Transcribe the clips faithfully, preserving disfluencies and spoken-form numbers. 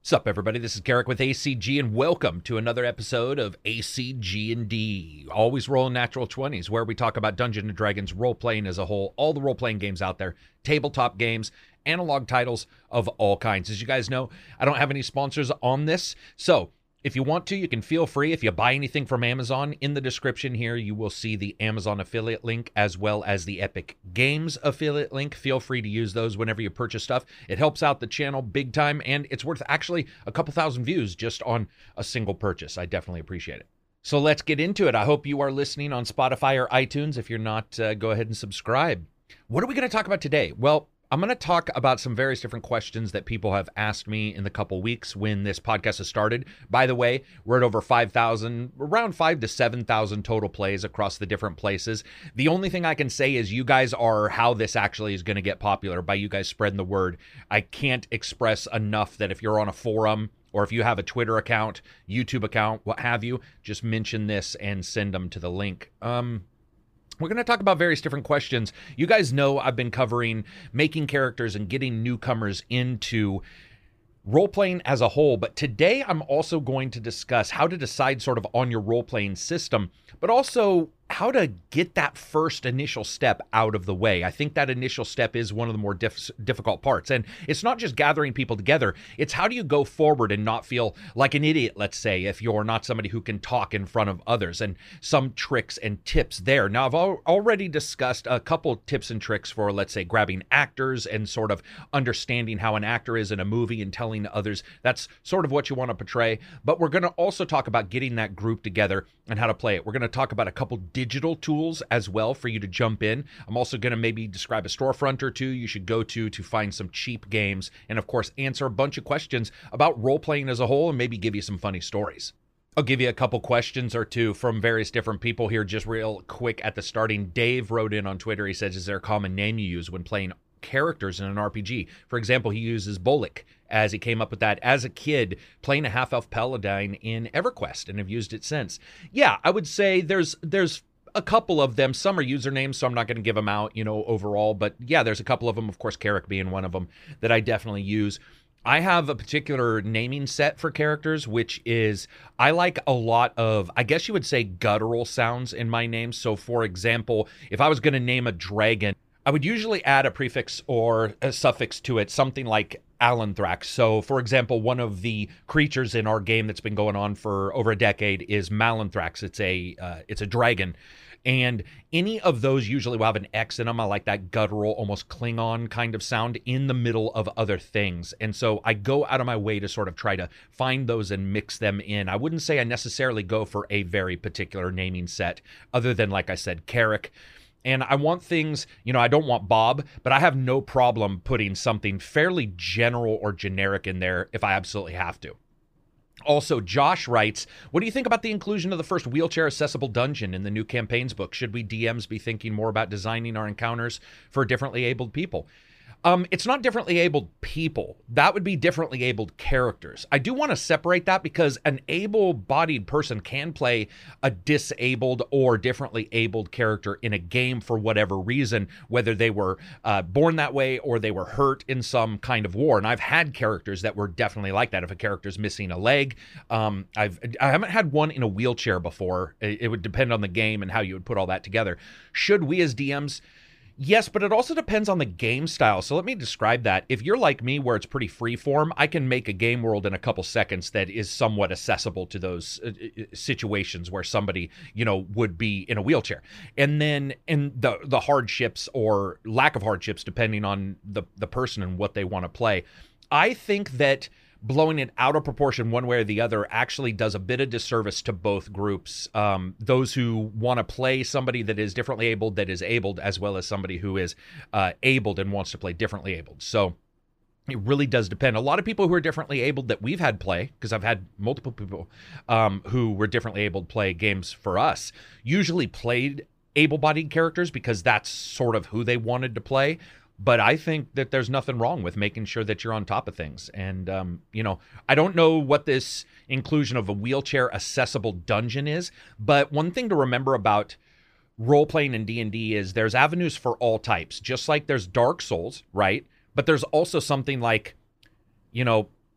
Sup, everybody? This is Garrick with A C G, and welcome to another episode of A C G and D. Always rolling natural twenties, where we talk about Dungeons and Dragons role-playing as a whole, all the role-playing games out there, tabletop games, analog titles of all kinds. As you guys know, I don't have any sponsors on this, so if you want to, you can feel free. If you buy anything from Amazon, in the description here, you will see the Amazon affiliate link as well as the Epic Games affiliate link. Feel free to use those whenever you purchase stuff. It helps out the channel big time, and it's worth actually a couple thousand views just on a single purchase. I definitely appreciate it. So let's get into it. I hope you are listening on Spotify or iTunes. If you're not, uh, go ahead and subscribe. What are we going to talk about today? Well, I'm going to talk about some various different questions that people have asked me in the couple weeks when this podcast has started. By the way, we're at over five thousand, around five to seven thousand total plays across the different places. The only thing I can say is you guys are how this actually is going to get popular, by you guys spreading the word. I can't express enough that if you're on a forum or if you have a Twitter account, YouTube account, what have you, just mention this and send them to the link. Um... We're going to talk about various different questions. You guys know I've been covering making characters and getting newcomers into role-playing as a whole, but today I'm also going to discuss how to decide sort of on your role-playing system, but also how to get that first initial step out of the way. I think that initial step is one of the more diff- difficult parts. And it's not just gathering people together. It's how do you go forward and not feel like an idiot, let's say, if you're not somebody who can talk in front of others, and some tricks and tips there. Now, I've al- already discussed a couple tips and tricks for, let's say, grabbing actors and sort of understanding how an actor is in a movie and telling others that's sort of what you want to portray. But we're going to also talk about getting that group together and how to play it. We're going to talk about a couple digital tools as well for you to jump in. I'm also going to maybe describe a storefront or two you should go to to find some cheap games, and of course answer a bunch of questions about role-playing as a whole and maybe give you some funny stories. I'll give you a couple questions or two from various different people here just real quick at the starting. Dave wrote in on Twitter. He says, is there a common name you use when playing characters in an R P G? For example, he uses Bolik, as he came up with that as a kid playing a half-elf paladin in EverQuest, and have used it since. Yeah, I would say there's there's a couple of them. Some are usernames, so I'm not going to give them out, you know, overall. But yeah, there's a couple of them, of course, Carrick being one of them, that I definitely use. I have a particular naming set for characters, which is, I like a lot of, I guess you would say, guttural sounds in my name. So, for example, if I was going to name a dragon, I would usually add a prefix or a suffix to it, something like Alanthrax. So, for example, one of the creatures in our game that's been going on for over a decade is Malanthrax. It's a uh, it's a dragon. And any of those usually will have an X in them. I like that guttural, almost Klingon kind of sound in the middle of other things. And so I go out of my way to sort of try to find those and mix them in. I wouldn't say I necessarily go for a very particular naming set, other than, like I said, Carrick. And I want things, you know, I don't want Bob, but I have no problem putting something fairly general or generic in there if I absolutely have to. Also, Josh writes, what do you think about the inclusion of the first wheelchair-accessible dungeon in the new campaigns book? Should we D Ms be thinking more about designing our encounters for differently abled people? Um, it's not differently abled people. That would be differently abled characters. I do want to separate that because an able-bodied person can play a disabled or differently abled character in a game for whatever reason, whether they were uh, born that way or they were hurt in some kind of war. And I've had characters that were definitely like that. If a character's missing a leg, um, I've I haven't had one in a wheelchair before. It, it would depend on the game and how you would put all that together. Should we as D Ms? Yes, but it also depends on the game style. So let me describe that. If you're like me, where it's pretty free form, I can make a game world in a couple seconds that is somewhat accessible to those uh, situations where somebody, you know, would be in a wheelchair. And then in the the hardships or lack of hardships, depending on the, the person and what they want to play, I think that blowing it out of proportion one way or the other actually does a bit of disservice to both groups. Um, those who want to play somebody that is differently abled, that is abled, as well as somebody who is uh, abled and wants to play differently abled. So it really does depend. A lot of people who are differently abled that we've had play, because I've had multiple people um, who were differently abled play games for us, usually played able-bodied characters because that's sort of who they wanted to play. But I think that there's nothing wrong with making sure that you're on top of things. And, um, you know, I don't know what this inclusion of a wheelchair accessible dungeon is, but one thing to remember about role-playing in D and D is there's avenues for all types, just like there's Dark Souls, right? But there's also something like, you know,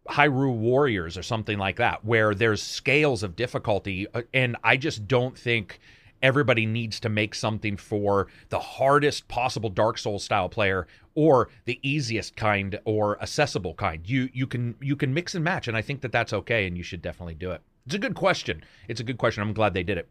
Hyrule Warriors or something like that, where there's scales of difficulty. And I just don't think everybody needs to make something for the hardest possible Dark Souls style player or the easiest kind or accessible kind. You you can you can mix and match, and I think that that's okay, and you should definitely do it. It's a good question. It's a good question. I'm glad they did it.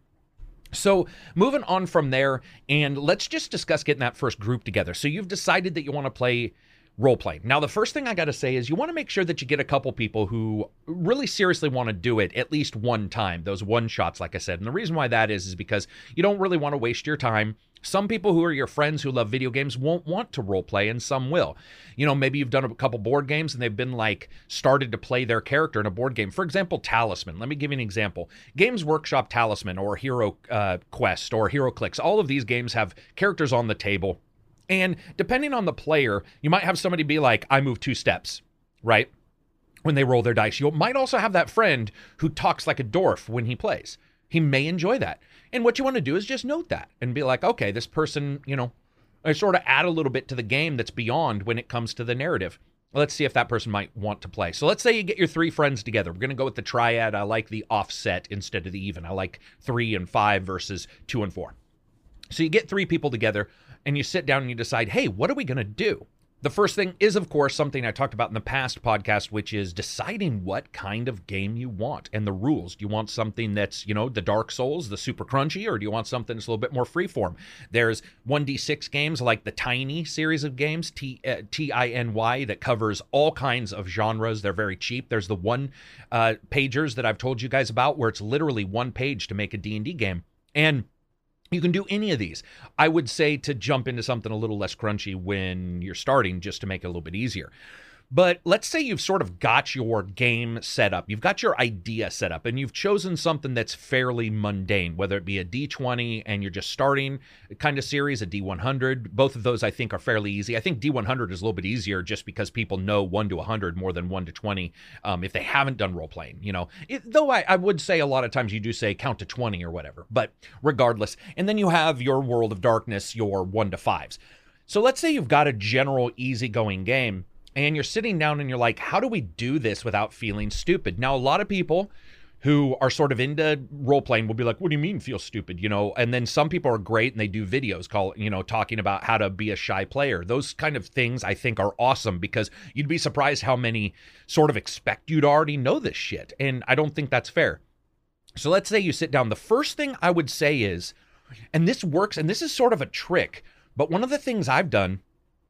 So moving on from there, and let's just discuss getting that first group together. So you've decided that you want to play role play. Now, the first thing I got to say is you want to make sure that you get a couple people who really seriously want to do it at least one time, those one shots, like I said. And the reason why that is, is because you don't really want to waste your time. Some people who are your friends who love video games won't want to role play, and some will. You know, maybe you've done a couple board games and they've been like started to play their character in a board game. For example, Talisman. Let me give you an example. Games Workshop Talisman or Hero uh, Quest or HeroClix. All of these games have characters on the table. And depending on the player, you might have somebody be like, I move two steps, right? When they roll their dice. You might also have that friend who talks like a dwarf when he plays. He may enjoy that. And what you want to do is just note that and be like, okay, this person, you know, I sort of add a little bit to the game that's beyond when it comes to the narrative. Let's see if that person might want to play. So let's say you get your three friends together. We're going to go with the triad. I like the offset instead of the even. I like three and five versus two and four. So you get three people together and you sit down and you decide, hey, what are we going to do? The first thing is, of course, something I talked about in the past podcast, which is deciding what kind of game you want and the rules. Do you want something that's, you know, the Dark Souls, the super crunchy, or do you want something that's a little bit more freeform? There's one d six games like the Tiny series of games, T, uh, T I N Y, that covers all kinds of genres. They're very cheap. There's the one uh, pagers that I've told you guys about where it's literally one page to make a D and D game. And you can do any of these. I would say to jump into something a little less crunchy when you're starting, just to make it a little bit easier. But let's say you've sort of got your game set up. You've got your idea set up, and you've chosen something that's fairly mundane, whether it be a D twenty and you're just starting kind of series, a D one hundred. Both of those, I think, are fairly easy. I think D one hundred is a little bit easier just because people know one to one hundred more than one to twenty um, if they haven't done role-playing, you know. It, though I, I would say a lot of times you do say count to twenty or whatever, but regardless. And then you have your World of Darkness, your one to fives. So let's say you've got a general easygoing game, and you're sitting down and you're like, how do we do this without feeling stupid? Now, a lot of people who are sort of into role-playing will be like, what do you mean feel stupid? You know, and then some people are great and they do videos call, you know, talking about how to be a shy player. Those kind of things I think are awesome because you'd be surprised how many sort of expect you to already know this shit. And I don't think that's fair. So let's say you sit down. The first thing I would say is, and this works, and this is sort of a trick, but one of the things I've done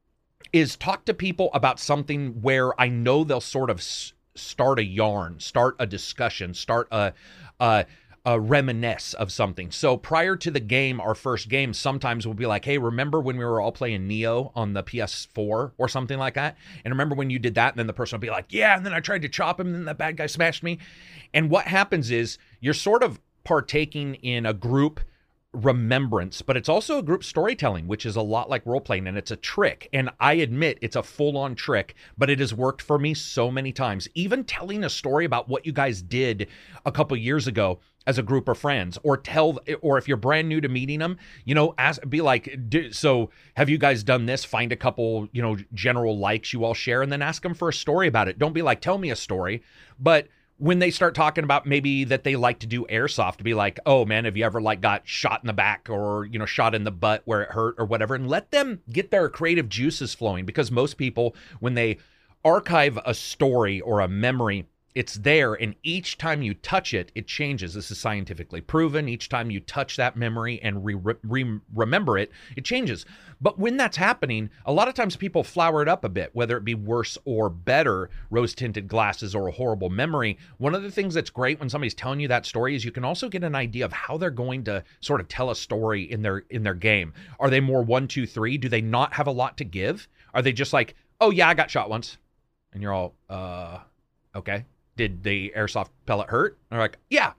is talk to people about something where I know they'll sort of s- start a yarn, start a discussion, start a, a, a reminisce of something. So prior to the game, our first game, sometimes we'll be like, hey, remember when we were all playing Neo on the P S four or something like that? And remember when you did that? And then the person will be like, yeah, and then I tried to chop him and then the bad guy smashed me. And what happens is you're sort of partaking in a group remembrance, but it's also a group storytelling, which is a lot like role-playing, and it's a trick. And I admit it's a full-on trick, but it has worked for me so many times. Even telling a story about what you guys did a couple years ago as a group of friends, or tell, or if you're brand new to meeting them, you know, ask, be like, so have you guys done this? Find a couple, you know, general likes you all share, and then ask them for a story about it. Don't be like, tell me a story, but when they start talking about maybe that they like to do airsoft, to be like, oh man, have you ever like got shot in the back or, you know, shot in the butt where it hurt or whatever, and let them get their creative juices flowing. Because most people, when they archive a story or a memory, it's there, and each time you touch it, it changes. This is scientifically proven. Each time you touch that memory and re- re- remember it, it changes. But when that's happening, a lot of times people flower it up a bit, whether it be worse or better, rose-tinted glasses or a horrible memory. One of the things that's great when somebody's telling you that story is you can also get an idea of how they're going to sort of tell a story in their in their game. Are they more one, two, three? Do they not have a lot to give? Are they just like, oh yeah, I got shot once? And you're all, uh, okay. Did the airsoft pellet hurt? And they're like, yeah.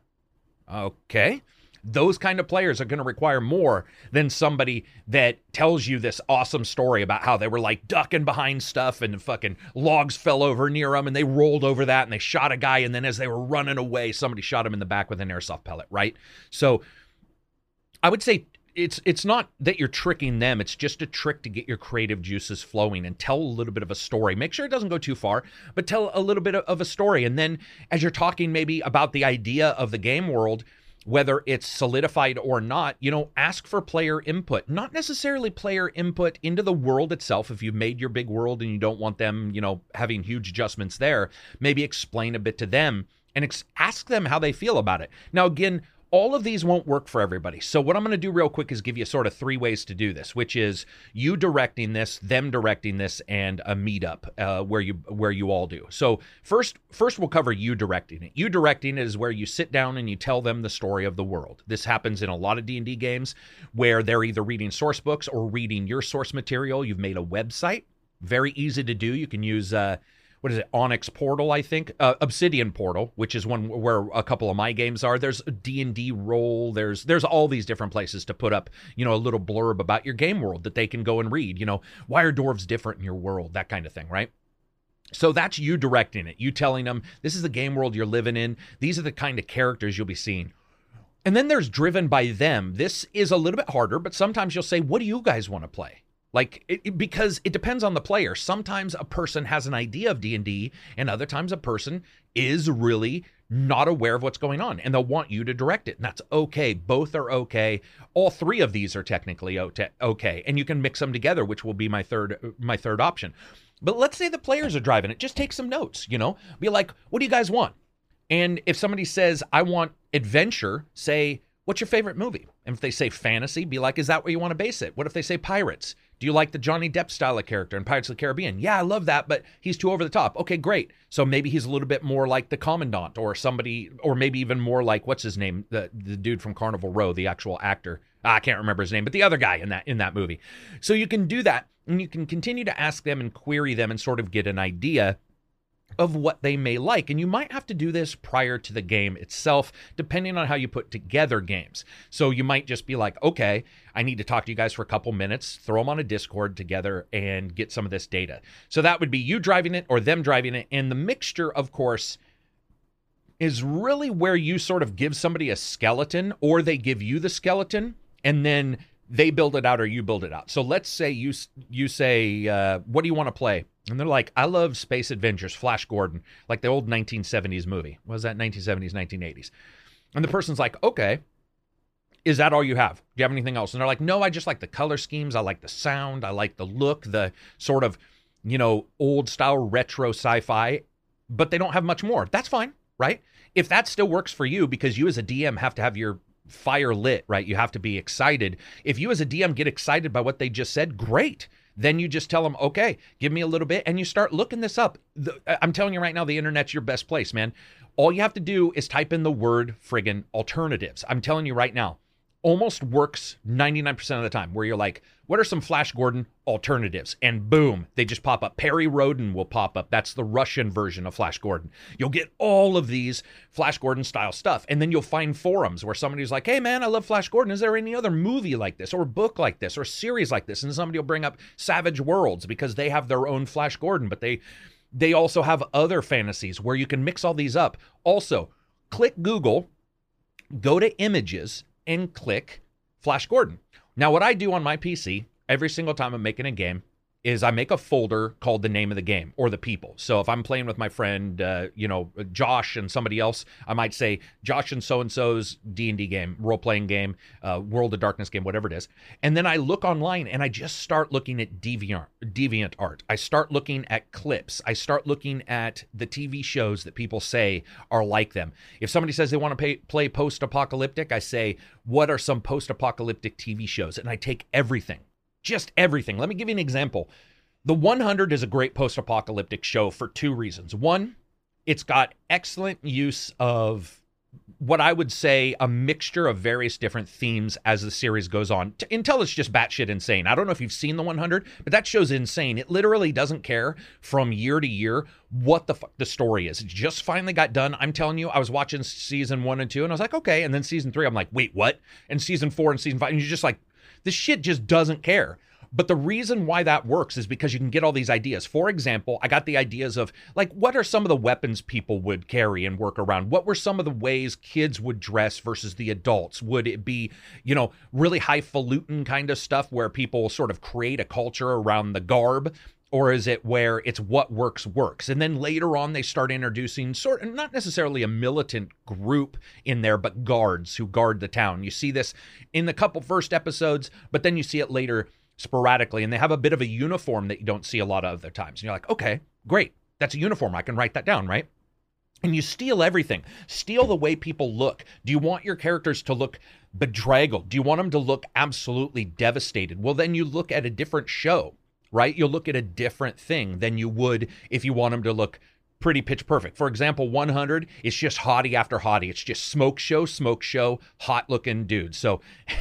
Okay. Those kind of players are going to require more than somebody that tells you this awesome story about how they were like ducking behind stuff and fucking logs fell over near them and they rolled over that and they shot a guy, and then as they were running away, somebody shot him in the back with an airsoft pellet, right? So I would say it's it's not that you're tricking them. It's just a trick to get your creative juices flowing and tell a little bit of a story. Make sure it doesn't go too far, but tell a little bit of a story. And then as you're talking maybe about the idea of the game world, whether it's solidified or not, you know, ask for player input, not necessarily player input into the world itself. If you've made your big world and you don't want them, you know, having huge adjustments there, maybe explain a bit to them and ex- ask them how they feel about it. Now, again, all of these won't work for everybody. So what I'm going to do real quick is give you sort of three ways to do this, which is you directing this, them directing this, and a meetup uh, where you where you all do. So first, first we'll cover you directing it. You directing it is where you sit down and you tell them the story of the world. This happens in a lot of D and D games where they're either reading source books or reading your source material. You've made a website. Very easy to do. You can use... Uh, What is it? Onyx Portal, I think. Uh, Obsidian Portal, which is one where a couple of my games are. There's D and D Roll. There's there's all these different places to put up, you know, a little blurb about your game world that they can go and read. You know, why are dwarves different in your world? That kind of thing, right? So that's you directing it. You telling them, this is the game world you're living in. These are the kind of characters you'll be seeing. And then there's driven by them. This is a little bit harder, but sometimes you'll say, what do you guys want to play? Like, it, it, because it depends on the player. Sometimes a person has an idea of D and D, and other times a person is really not aware of what's going on, and they'll want you to direct it, and that's okay. Both are okay. All three of these are technically okay, and you can mix them together, which will be my third my third option. But let's say the players are driving it. Just take some notes, you know? Be like, what do you guys want? And if somebody says, I want adventure, say, what's your favorite movie? And if they say fantasy, be like, is that where you want to base it? What if they say pirates? Do you like the Johnny Depp style of character in Pirates of the Caribbean? Yeah, I love that, but he's too over the top. Okay, great. So maybe he's a little bit more like the Commandant or somebody, or maybe even more like, what's his name? The the dude from Carnival Row, the actual actor. I can't remember his name, but the other guy in that in that movie. So you can do that, and you can continue to ask them and query them and sort of get an idea of what they may like. And you might have to do this prior to the game itself, depending on how you put together games. So you might just be like, okay, I need to talk to you guys for a couple minutes, throw them on a Discord together and get some of this data. So that would be you driving it or them driving it. And the mixture, of course, is really where you sort of give somebody a skeleton, or they give you the skeleton, and then they build it out or you build it out. So let's say you you say, uh, what do you want to play? And they're like, I love Space Adventures, Flash Gordon, like the old nineteen seventies movie. What was that? nineteen seventies, nineteen eighties. And the person's like, okay, is that all you have? Do you have anything else? And they're like, no, I just like the color schemes. I like the sound. I like the look, the sort of, you know, old style retro sci-fi, but they don't have much more. That's fine, right? If that still works for you, because you as a D M have to have your fire lit, right? You have to be excited. If you as a D M get excited by what they just said, great. Then you just tell them, okay, give me a little bit, and you start looking this up. The, I'm telling you right now, the internet's your best place, man. All you have to do is type in the word friggin' alternatives. I'm telling you right now, almost works ninety-nine percent of the time, where you're like, what are some Flash Gordon alternatives? And boom, they just pop up. Perry Roden will pop up. That's the Russian version of Flash Gordon. You'll get all of these Flash Gordon style stuff. And then you'll find forums where somebody's like, hey man, I love Flash Gordon. Is there any other movie like this or book like this or series like this? And somebody will bring up Savage Worlds because they have their own Flash Gordon, but they they also have other fantasies where you can mix all these up. Also, click Google, go to images, and click Flash Gordon. Now, what I do on my P C every single time I'm making a game is I make a folder called the name of the game or the people. So if I'm playing with my friend, uh, you know, Josh and somebody else, I might say Josh and so-and-so's D and D game, role-playing game, uh, World of Darkness game, whatever it is. And then I look online and I just start looking at Deviant, Deviant art. I start looking at clips. I start looking at the T V shows that people say are like them. If somebody says they want to pay, play post-apocalyptic, I say, what are some post-apocalyptic T V shows? And I take everything. Just everything. Let me give you an example. The one hundred is a great post-apocalyptic show for two reasons. One, it's got excellent use of what I would say a mixture of various different themes as the series goes on, t- until it's just batshit insane. I don't know if you've seen the one hundred, but that show's insane. It literally doesn't care from year to year what the fuck the story is. It just finally got done. I'm telling you, I was watching season one and two, and I was like, okay. And then season three, I'm like, wait, what? And season four and season five, and you're just like, this shit just doesn't care. But the reason why that works is because you can get all these ideas. For example, I got the ideas of, like, what are some of the weapons people would carry and work around? What were some of the ways kids would dress versus the adults? Would it be, you know, really highfalutin kind of stuff where people sort of create a culture around the garb? Or is it where it's what works works? And then later on, they start introducing sort of not necessarily a militant group in there, but guards who guard the town. You see this in the couple first episodes, but then you see it later sporadically. And they have a bit of a uniform that you don't see a lot of other times. And you're like, okay, great. That's a uniform. I can write that down, right? And you steal everything. Steal the way people look. Do you want your characters to look bedraggled? Do you want them to look absolutely devastated? Well, then you look at a different show. Right? You'll look at a different thing than you would if you want them to look pretty pitch perfect. For example, one hundred, it's just hottie after hottie. It's just smoke show, smoke show, hot looking dudes. So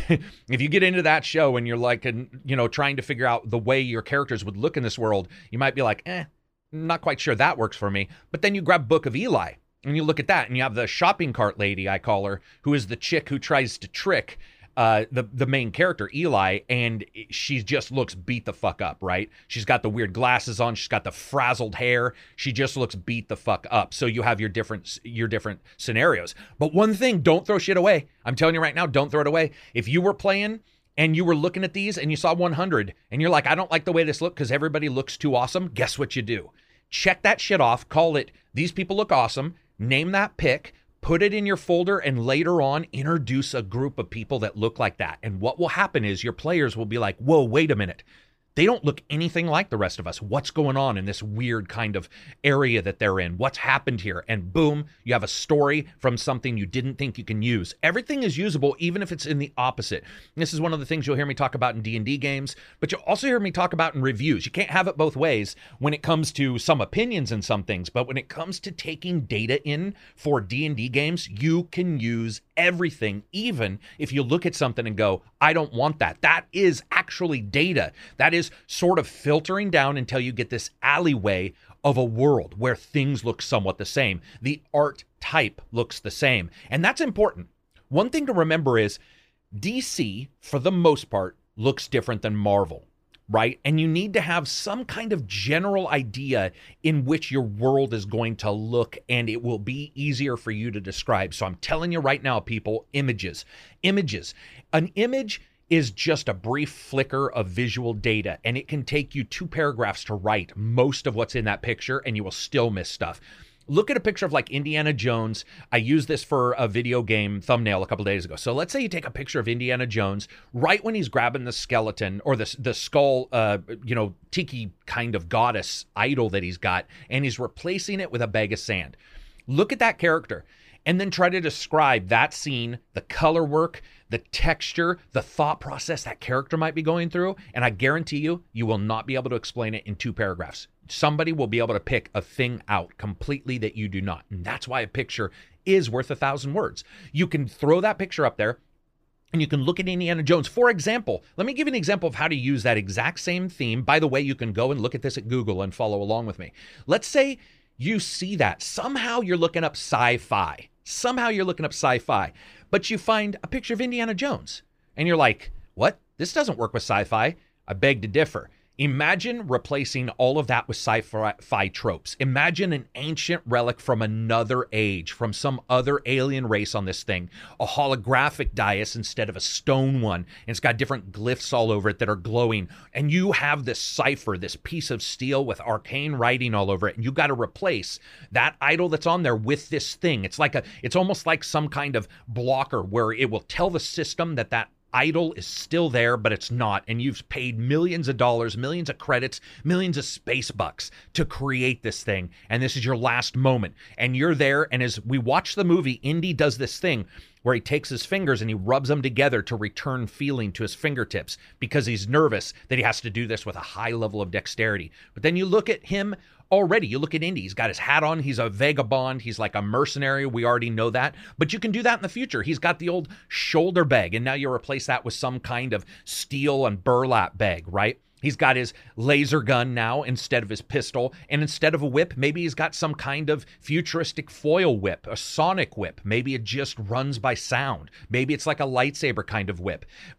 if you get into that show and you're like, you know, trying to figure out the way your characters would look in this world, you might be like, eh, not quite sure that works for me. But then you grab Book of Eli and you look at that and you have the shopping cart lady, I call her, who is the chick who tries to trick Uh, the the main character, Eli, and she just looks beat the fuck up, right? She's got the weird glasses on. She's got the frazzled hair. She just looks beat the fuck up. So you have your different your different scenarios. But one thing, don't throw shit away. I'm telling you right now, don't throw it away. If you were playing and you were looking at these and you saw one hundred and you're like, I don't like the way this looks because everybody looks too awesome, guess what you do? Check that shit off. Call it, these people look awesome. Name that pick. Put it in your folder, and later on, introduce a group of people that look like that. And what will happen is your players will be like, whoa, wait a minute. They don't look anything like the rest of us. What's going on in this weird kind of area that they're in? What's happened here? And boom, you have a story from something you didn't think you can use. Everything is usable, even if it's in the opposite. And this is one of the things you'll hear me talk about in D and D games, but you'll also hear me talk about in reviews. You can't have it both ways when it comes to some opinions and some things, but when it comes to taking data in for D and D games, you can use everything, even if you look at something and go, I don't want that. That is actually data. That is sort of filtering down until you get this alleyway of a world where things look somewhat the same. The art type looks the same. And that's important. One thing to remember is D C, for the most part, looks different than Marvel. Right? And you need to have some kind of general idea in which your world is going to look, and it will be easier for you to describe. So I'm telling you right now, people, images, images. An image is just a brief flicker of visual data, and it can take you two paragraphs to write most of what's in that picture, and you will still miss stuff. Look at a picture of like Indiana Jones. I used this for a video game thumbnail a couple days ago. So let's say you take a picture of Indiana Jones right when he's grabbing the skeleton or the, the skull, uh, you know, tiki kind of goddess idol that he's got, and he's replacing it with a bag of sand. Look at that character and then try to describe that scene, the color work, the texture, the thought process that character might be going through. And I guarantee you, you will not be able to explain it in two paragraphs. Somebody will be able to pick a thing out completely that you do not. And that's why a picture is worth a thousand words. You can throw that picture up there and you can look at Indiana Jones. For example, let me give you an example of how to use that exact same theme. By the way, you can go and look at this at Google and follow along with me. Let's say you see that. Somehow you're looking up sci-fi. Somehow you're looking up sci-fi, but you find a picture of Indiana Jones and you're like, what? This doesn't work with sci-fi. I beg to differ. Imagine replacing all of that with sci-fi tropes. Imagine an ancient relic from another age, from some other alien race on this thing, a holographic dais instead of a stone one, and it's got different glyphs all over it that are glowing, and you have this cipher, this piece of steel with arcane writing all over it, and you got to replace that idol that's on there with this thing. It's like a, it's almost like some kind of blocker where it will tell the system that that idol is still there, but it's not. And you've paid millions of dollars, millions of credits, millions of space bucks to create this thing. And this is your last moment. And you're there. And as we watch the movie, Indy does this thing where he takes his fingers and he rubs them together to return feeling to his fingertips because he's nervous that he has to do this with a high level of dexterity. But then you look at him already. You look at Indy. He's got his hat on. He's a vagabond. He's like a mercenary. We already know that. But you can do that in the future. He's got the old shoulder bag, and now you replace that with some kind of steel and burlap bag, right? He's got his laser gun now instead of his pistol. And instead of a whip, maybe he's got some kind of futuristic foil whip, a sonic whip. Maybe it just runs by sound. Maybe it's like a lightsaber kind of whip. But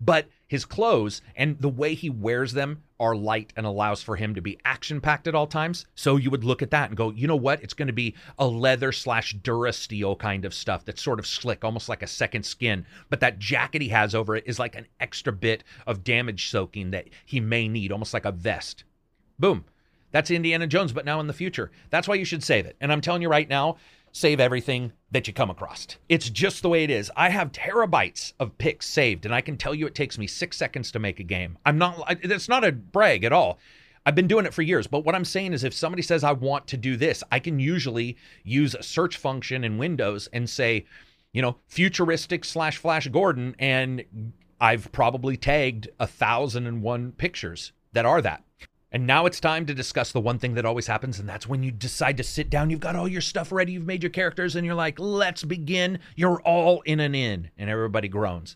his clothes and the way he wears them are light and allows for him to be action-packed at all times. So you would look at that and go, you know what? It's going to be a leather slash Durasteel kind of stuff that's sort of slick, almost like a second skin. But that jacket he has over it is like an extra bit of damage soaking that he may need, almost like a vest. Boom. That's Indiana Jones, but now in the future. That's why you should save it. And I'm telling you right now, save everything that you come across. It's just the way it is. I have terabytes of picks saved, and I can tell you it takes me six seconds to make a game. I'm not, it's not a brag at all. I've been doing it for years, but what I'm saying is if somebody says I want to do this, I can usually use a search function in Windows and say, you know, futuristic slash Flash Gordon, and I've probably tagged a thousand and one pictures that are that. And now it's time to discuss the one thing that always happens, and that's when you decide to sit down. You've got all your stuff ready. You've made your characters, and you're like, let's begin. You're all in an inn, and everybody groans.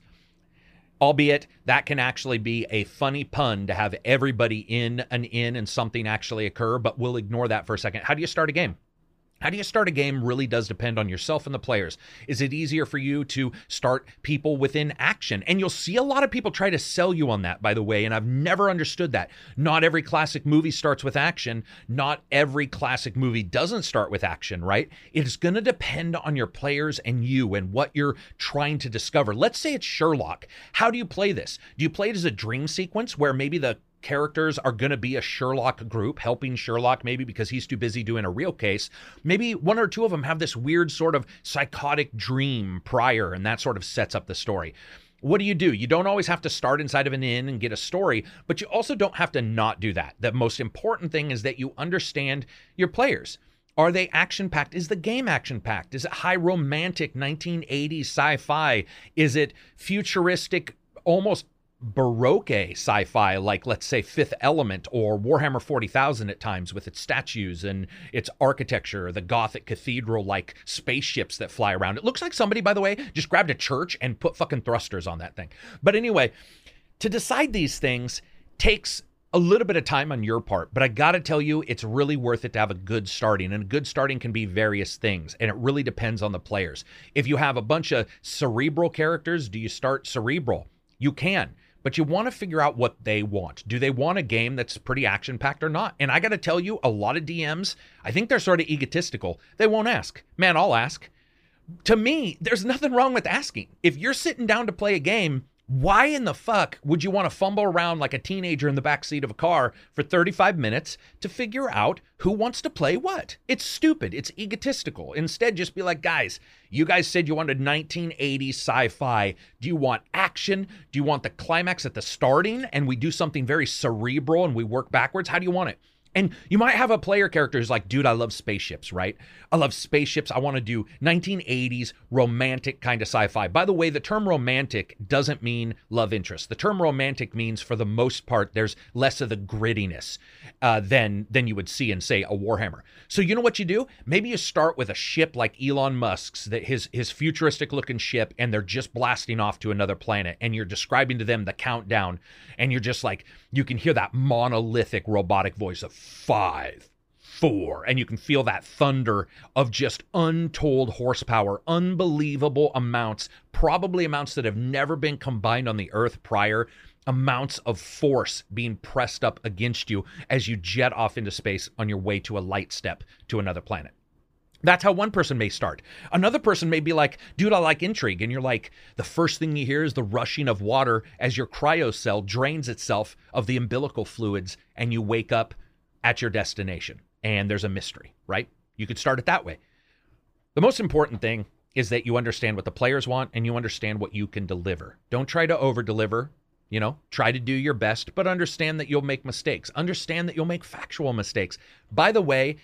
Albeit, that can actually be a funny pun to have everybody in an inn and something actually occur, but we'll ignore that for a second. How do you start a game? How do you start a game really does depend on yourself and the players. Is it easier for you to start people within action? And you'll see a lot of people try to sell you on that, by the way, and I've never understood that. Not every classic movie starts with action. Not every classic movie doesn't start with action, right? It's going to depend on your players and you and what you're trying to discover. Let's say it's Sherlock. How do you play this? Do you play it as a dream sequence where maybe the characters are going to be a Sherlock group helping Sherlock, maybe because he's too busy doing a real case? Maybe one or two of them have this weird sort of psychotic dream prior, and that sort of sets up the story. What do you do? You don't always have to start inside of an inn and get a story, but you also don't have to not do that. The most important thing is that you understand your players. Are they action-packed? Is the game action-packed? Is it high romantic nineteen eighties sci-fi? Is it futuristic, almost Baroque sci-fi, like let's say Fifth Element or Warhammer forty thousand at times with its statues and its architecture, the Gothic cathedral like spaceships that fly around? It looks like somebody, by the way, just grabbed a church and put fucking thrusters on that thing. But anyway, to decide these things takes a little bit of time on your part, but I gotta tell you, it's really worth it to have a good starting, and a good starting can be various things, and it really depends on the players. If you have a bunch of cerebral characters, do you start cerebral? You can. But you want to figure out what they want. Do they want a game that's pretty action-packed or not? And I got to tell you, a lot of D Ms, I think they're sort of egotistical. They won't ask. Man, I'll ask. To me, there's nothing wrong with asking. If you're sitting down to play a game, why in the fuck would you want to fumble around like a teenager in the backseat of a car for thirty-five minutes to figure out who wants to play what? It's stupid. It's egotistical. Instead, just be like, guys, you guys said you wanted nineteen eighties sci-fi. Do you want action? Do you want the climax at the starting and we do something very cerebral and we work backwards? How do you want it? And you might have a player character who's like, dude, I love spaceships, right? I love spaceships. I want to do nineteen eighties romantic kind of sci-fi. By the way, the term romantic doesn't mean love interest. The term romantic means, for the most part, there's less of the grittiness uh, than, than you would see in, say, a Warhammer. So you know what you do? Maybe you start with a ship like Elon Musk's, that his, his futuristic looking ship, and they're just blasting off to another planet, and you're describing to them the countdown, and you're just like, you can hear that monolithic robotic voice of five, four, and you can feel that thunder of just untold horsepower, unbelievable amounts, probably amounts that have never been combined on the Earth prior, amounts of force being pressed up against you as you jet off into space on your way to a light step to another planet. That's how one person may start. Another person may be like, dude, I like intrigue. And you're like, the first thing you hear is the rushing of water as your cryocell drains itself of the umbilical fluids and you wake up at your destination. And there's a mystery, right? You could start it that way. The most important thing is that you understand what the players want and you understand what you can deliver. Don't try to over-deliver. You know, try to do your best, but understand that you'll make mistakes. Understand that you'll make factual mistakes. By the way,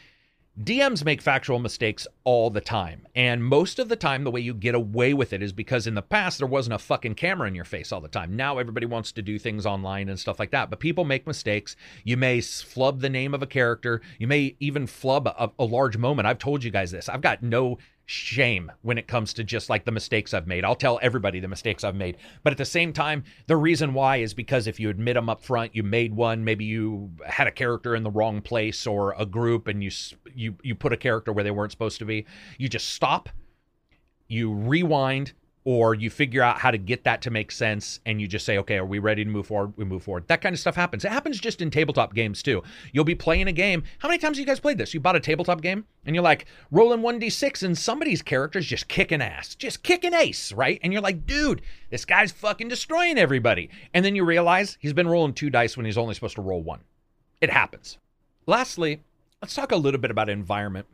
D Ms make factual mistakes all the time. And most of the time, the way you get away with it is because in the past, there wasn't a fucking camera in your face all the time. Now everybody wants to do things online and stuff like that. But people make mistakes. You may flub the name of a character. You may even flub a, a large moment. I've told you guys this. I've got no shame when it comes to just like the mistakes I've made. I'll tell everybody the mistakes I've made. But at the same time, the reason why is because if you admit them up front, you made one, maybe you had a character in the wrong place or a group and you you you put a character where they weren't supposed to be. You just stop, you rewind, or you figure out how to get that to make sense, and you just say, okay, are we ready to move forward? We move forward. That kind of stuff happens. It happens just in tabletop games too. You'll be playing a game. How many times have you guys played this? You bought a tabletop game and you're like rolling one d six and somebody's character's just kicking ass, just kicking ace, right? And you're like, dude, this guy's fucking destroying everybody. And then you realize he's been rolling two dice when he's only supposed to roll one. It happens. Lastly, let's talk a little bit about environment.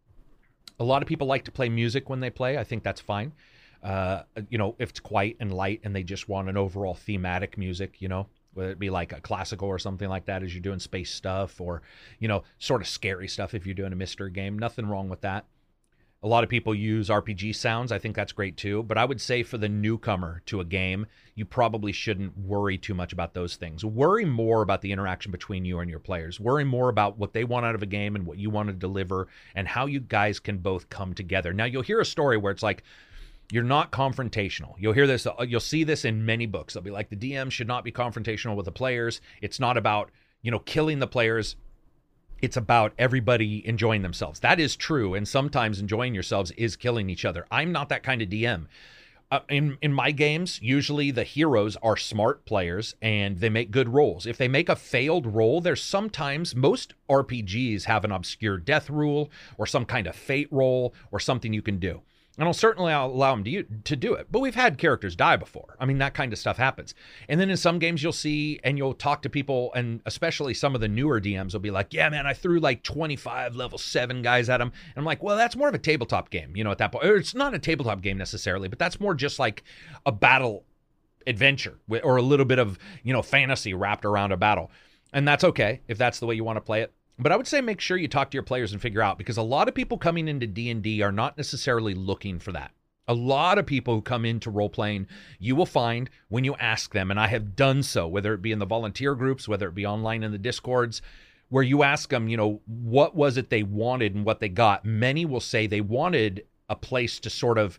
A lot of people like to play music when they play. I think that's fine. Uh, you know, if it's quiet and light and they just want an overall thematic music, you know, whether it be like a classical or something like that as you're doing space stuff, or, you know, sort of scary stuff if you're doing a mystery game. Nothing wrong with that. A lot of people use R P G sounds. I think that's great too. But I would say for the newcomer to a game, you probably shouldn't worry too much about those things. Worry more about the interaction between you and your players. Worry more about what they want out of a game and what you want to deliver and how you guys can both come together. Now, you'll hear a story where it's like, you're not confrontational. You'll hear this, you'll see this in many books. They'll be like, the D M should not be confrontational with the players. It's not about, you know, killing the players. It's about everybody enjoying themselves. That is true. And sometimes enjoying yourselves is killing each other. I'm not that kind of D M. Uh, in, in my games, usually the heroes are smart players and they make good rolls. If they make a failed roll, there's sometimes, most R P Gs have an obscure death rule or some kind of fate roll or something you can do. And I'll certainly allow them to, to do it. But we've had characters die before. I mean, that kind of stuff happens. And then in some games you'll see, and you'll talk to people, and especially some of the newer D Ms will be like, yeah, man, I threw like twenty-five level seven guys at them. And I'm like, well, that's more of a tabletop game, you know, at that point. Or it's not a tabletop game necessarily, but that's more just like a battle adventure or a little bit of, you know, fantasy wrapped around a battle. And that's okay if that's the way you want to play it. But I would say make sure you talk to your players and figure out, because a lot of people coming into D and D are not necessarily looking for that. A lot of people who come into role-playing, you will find when you ask them, and I have done so, whether it be in the volunteer groups, whether it be online in the Discords, where you ask them, you know, what was it they wanted and what they got. Many will say they wanted a place to sort of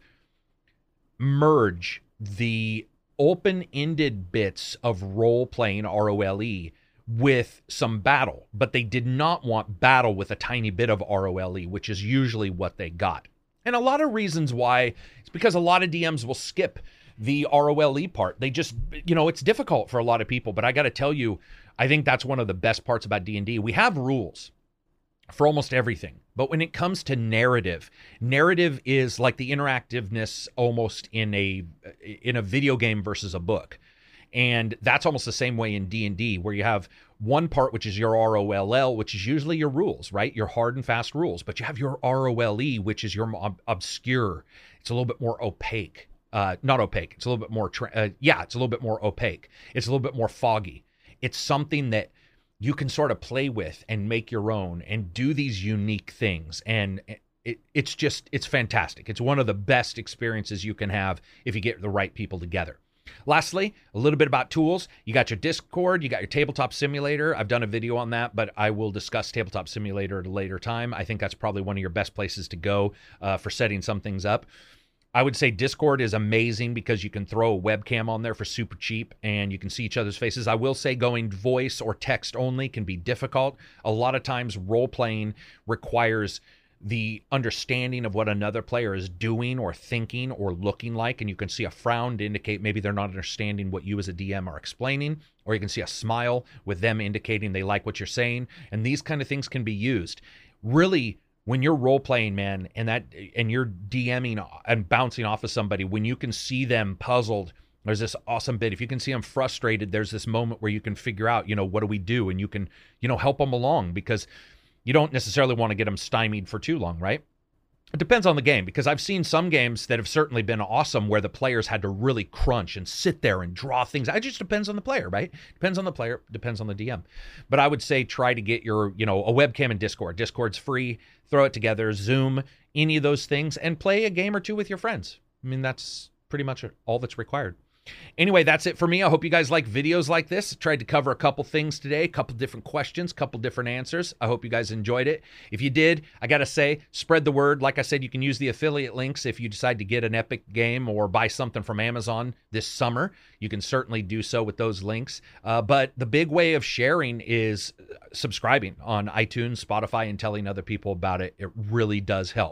merge the open-ended bits of role-playing, R O L E, with some battle, but they did not want battle with a tiny bit of R O L E, which is usually what they got. And a lot of reasons why, it's because a lot of D Ms will skip the R O L E part. They just, you know, it's difficult for a lot of people, but I got to tell you, I think that's one of the best parts about D and D. We have rules for almost everything, but when it comes to narrative, narrative is like the interactiveness almost in a in a video game versus a book. And that's almost the same way in D and D, where you have one part, which is your R O L L, which is usually your rules, right? Your hard and fast rules. But you have your R O L E, which is your ob- obscure. It's a little bit more opaque. Uh, not opaque. It's a little bit more, tra- uh, yeah, it's a little bit more opaque. It's a little bit more foggy. It's something that you can sort of play with and make your own and do these unique things. And it, it's just, it's fantastic. It's one of the best experiences you can have if you get the right people together. Lastly, a little bit about tools. You got your Discord, you got your Tabletop Simulator. I've done a video on that, but I will discuss Tabletop Simulator at a later time. I think that's probably one of your best places to go uh, for setting some things up. I would say Discord is amazing because you can throw a webcam on there for super cheap and you can see each other's faces. I will say going voice or text only can be difficult. A lot of times role-playing requires the understanding of what another player is doing or thinking or looking like, and you can see a frown to indicate maybe they're not understanding what you as a D M are explaining, or you can see a smile with them indicating they like what you're saying, and these kind of things can be used. Really, when you're role-playing, man, and that and you're DMing and bouncing off of somebody, when you can see them puzzled, there's this awesome bit. If you can see them frustrated, there's this moment where you can figure out, you know, what do we do? And you can, you know, help them along, because you don't necessarily want to get them stymied for too long, right? It depends on the game, because I've seen some games that have certainly been awesome where the players had to really crunch and sit there and draw things. It just depends on the player, right? Depends on the player, depends on the D M. But I would say try to get your, you know, a webcam in Discord. Discord's free. Throw it together, Zoom, any of those things, and play a game or two with your friends. I mean, that's pretty much all that's required. Anyway, that's it for me. I hope you guys like videos like this. I tried to cover a couple things today, a couple different questions, a couple different answers. I hope you guys enjoyed it. If you did, I got to say, spread the word. Like I said, you can use the affiliate links if you decide to get an Epic game or buy something from Amazon this summer. You can certainly do so with those links. Uh, but the big way of sharing is subscribing on iTunes, Spotify, and telling other people about it. It really does help.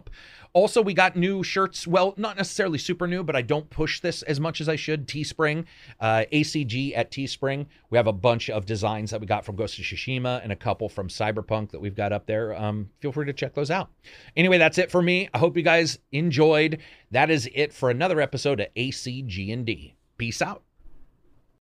Also, we got new shirts. Well, not necessarily super new, but I don't push this as much as I should. Teespring, uh, A C G at Teespring. We have a bunch of designs that we got from Ghost of Tsushima and a couple from Cyberpunk that we've got up there. Um, feel free to check those out. Anyway, that's it for me. I hope you guys enjoyed. That is it for another episode of A C G and D. Peace out.